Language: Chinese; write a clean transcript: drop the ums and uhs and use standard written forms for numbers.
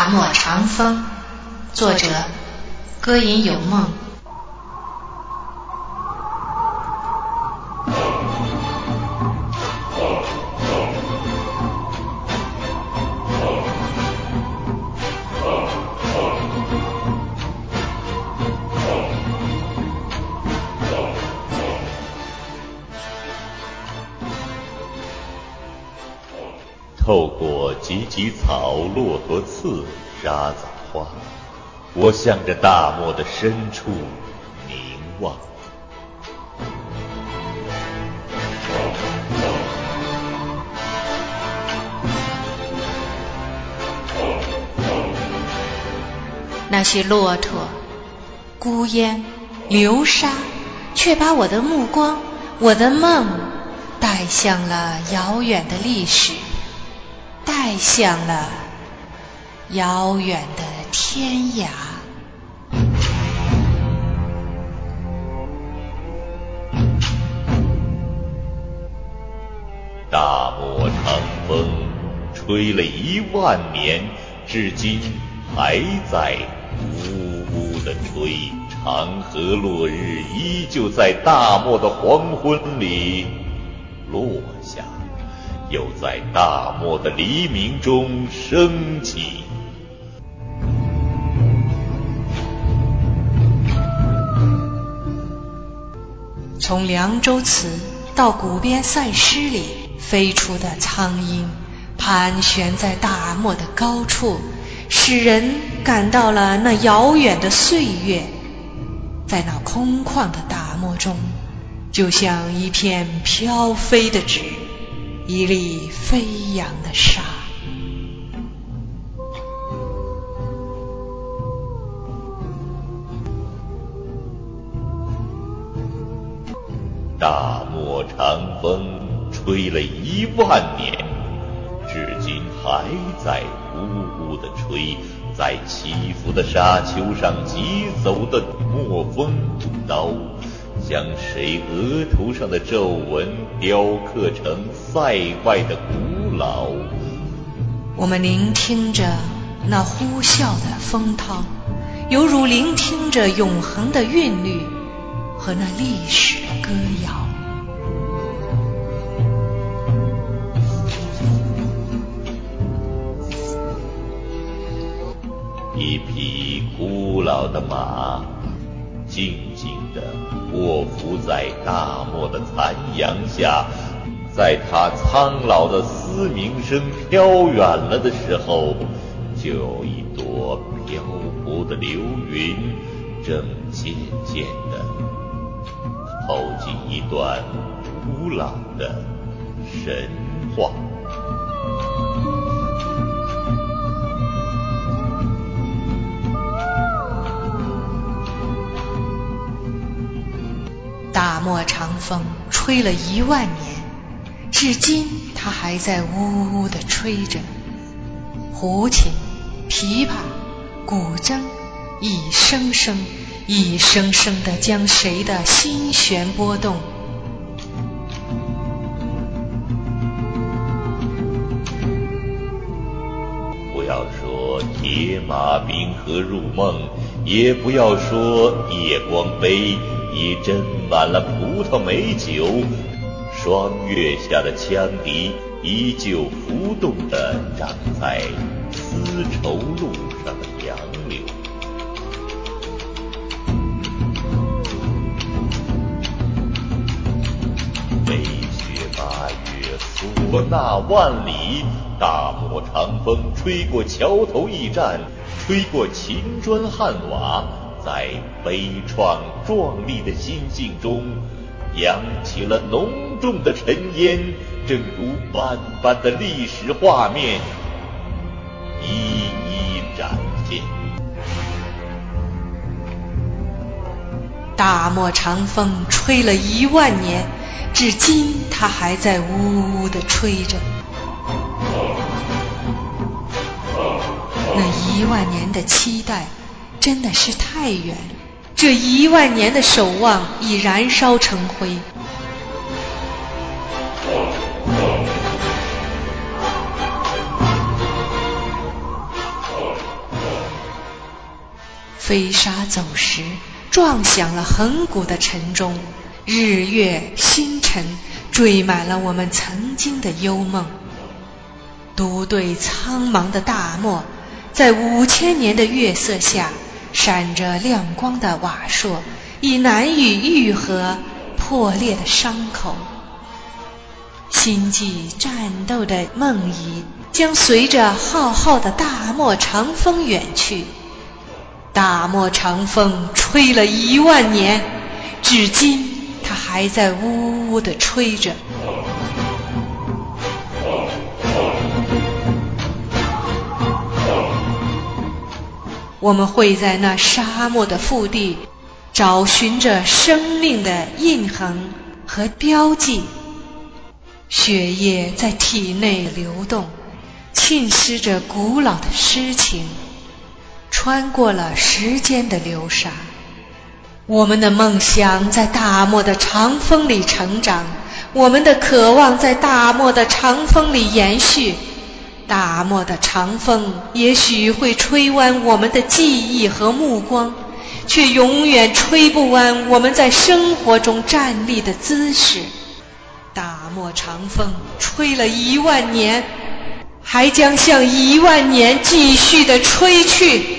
大漠长风，作者歌吟有梦。 透过芨芨草、骆驼刺、沙枣花，我向着大漠的深处凝望。 那些骆驼、孤烟、流沙，却把我的目光、我的梦带向了遥远的历史，带向了遥远的天涯。 大漠长风吹了10000年，至今还在呜呜地吹。长河落日依旧在大漠的黄昏里落下，又在大漠的黎明中升起。 从凉州词到古边散诗里飞出的苍鹰，盘旋在大漠的高处，使人感到了那遥远的岁月。在那空旷的大漠中，就像一片飘飞的纸，一粒飞扬的沙。 大漠长风吹了10000年，至今还在呜呜地吹。在起伏的沙丘上疾走的墨锋刀，将谁额头上的皱纹雕刻成塞外的古老。 我们聆听着那呼啸的风涛，犹如聆听着永恒的韵律和那历史的歌谣。 一匹古老的马，静静地卧伏在大漠的残阳下，在它苍老的嘶鸣声飘远了的时候，就有一朵漂泊的流云正渐渐地透进一段古老的神话。 大漠长风吹了10000年，至今它还在呜呜地吹着。胡琴、琵琶、古筝，一声声一声声地将谁的心弦拨动。 不要说铁马冰河入梦，也不要说夜光杯已斟满了葡萄美酒，霜月下的羌笛依旧浮动地长在丝绸路上的杨柳。飞雪8月唢呐万里，大漠长风吹过桥头驿站，吹过秦砖汉瓦，在悲怆壮丽的心境中扬起了浓重的尘烟，正如斑斑的历史画面一一展现。 大漠长风吹了10000年，至今它还在呜呜地吹着。那10000年的期待真的是太远，这10000年的守望已燃烧成灰。 飞沙走石，撞响了恒古的晨钟，日月星辰缀满了我们曾经的幽梦。独对苍茫的大漠，在5000年的月色下，闪着亮光的瓦烁，已难以愈合破裂的伤口。星际战斗的梦遗将随着浩浩的大漠长风远去。大漠长风吹了10000年，至今它还在呜呜地吹着。我们会在那沙漠的腹地找寻着生命的印痕和标记，血液在体内流动，浸湿着古老的诗情，穿过了时间的流沙。我们的梦想在大漠的长风里成长，我们的渴望在大漠的长风里延续。大漠的长风也许会吹弯我们的记忆和目光，却永远吹不弯我们在生活中站立的姿势。大漠长风吹了10000年，还将向10000年继续地吹去。